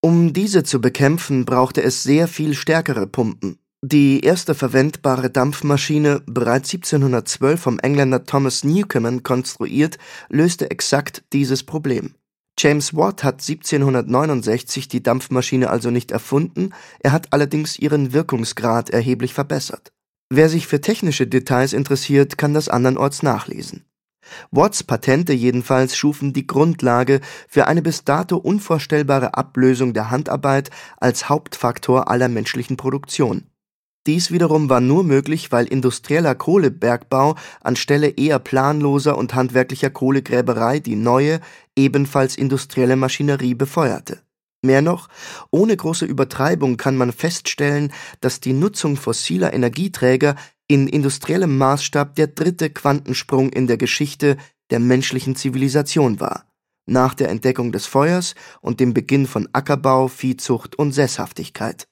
Um diese zu bekämpfen, brauchte es sehr viel stärkere Pumpen. Die erste verwendbare Dampfmaschine, bereits 1712 vom Engländer Thomas Newcomen konstruiert, löste exakt dieses Problem. James Watt hat 1769 die Dampfmaschine also nicht erfunden, er hat allerdings ihren Wirkungsgrad erheblich verbessert. Wer sich für technische Details interessiert, kann das andernorts nachlesen. Watts Patente jedenfalls schufen die Grundlage für eine bis dato unvorstellbare Ablösung der Handarbeit als Hauptfaktor aller menschlichen Produktion. Dies wiederum war nur möglich, weil industrieller Kohlebergbau anstelle eher planloser und handwerklicher Kohlegräberei die neue, ebenfalls industrielle Maschinerie befeuerte. Mehr noch, ohne große Übertreibung kann man feststellen, dass die Nutzung fossiler Energieträger in industriellem Maßstab der dritte Quantensprung in der Geschichte der menschlichen Zivilisation war, nach der Entdeckung des Feuers und dem Beginn von Ackerbau, Viehzucht und Sesshaftigkeit.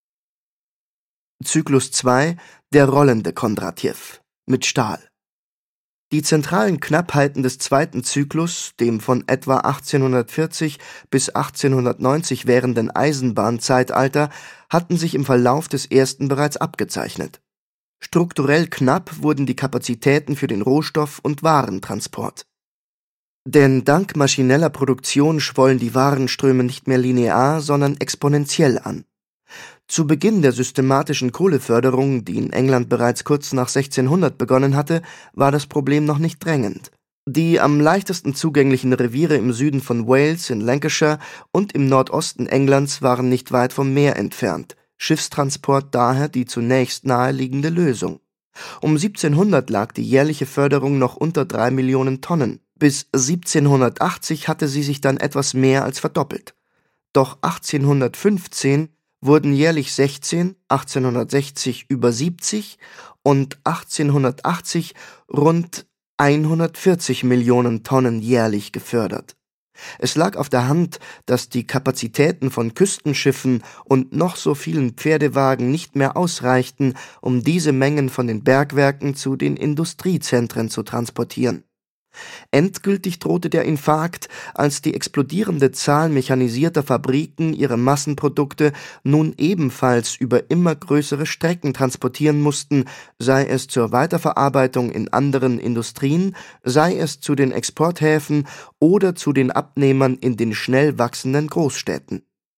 Zyklus 2 – Der rollende Kondratjew mit Stahl. Die zentralen Knappheiten des zweiten Zyklus, dem von etwa 1840 bis 1890 währenden Eisenbahnzeitalter, hatten sich im Verlauf des ersten bereits abgezeichnet. Strukturell knapp wurden die Kapazitäten für den Rohstoff- und Warentransport. Denn dank maschineller Produktion schwollen die Warenströme nicht mehr linear, sondern exponentiell an. Zu Beginn der systematischen Kohleförderung, die in England bereits kurz nach 1600 begonnen hatte, war das Problem noch nicht drängend. Die am leichtesten zugänglichen Reviere im Süden von Wales, in Lancashire und im Nordosten Englands waren nicht weit vom Meer entfernt, Schiffstransport daher die zunächst naheliegende Lösung. Um 1700 lag die jährliche Förderung noch unter 3 Millionen Tonnen. Bis 1780 hatte sie sich dann etwas mehr als verdoppelt. Doch 1815 wurden jährlich 16, 1860 über 70 und 1880 rund 140 Millionen Tonnen jährlich gefördert. Es lag auf der Hand, dass die Kapazitäten von Küstenschiffen und noch so vielen Pferdewagen nicht mehr ausreichten, um diese Mengen von den Bergwerken zu den Industriezentren zu transportieren. Endgültig drohte der Infarkt, als die explodierende Zahl mechanisierter Fabriken ihre Massenprodukte nun ebenfalls über immer größere Strecken transportieren mussten, sei es zur Weiterverarbeitung in anderen Industrien, sei es zu den Exporthäfen oder zu den Abnehmern in den schnell wachsenden Großstädten.